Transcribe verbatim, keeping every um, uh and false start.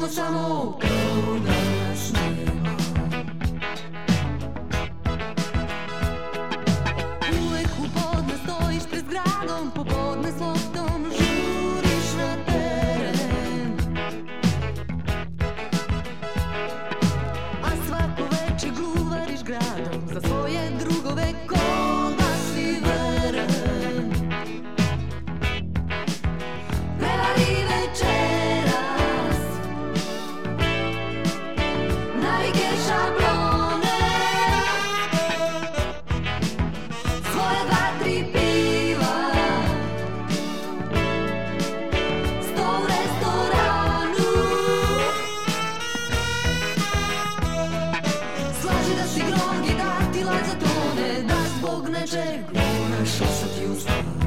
Čudno samo kao nas nema. Uvek u podne stojiš pred zgradom, popodne s loptom žuriš na teren. A svako veče gluvariš gradom za svoje drugove ko da si veren. Prevari večeras navike šablone, svoje dva, tri piva, sto u restoranu. Slaži da si grog i da ti laza tone, da zbog nečeg moraš ostati u stanu.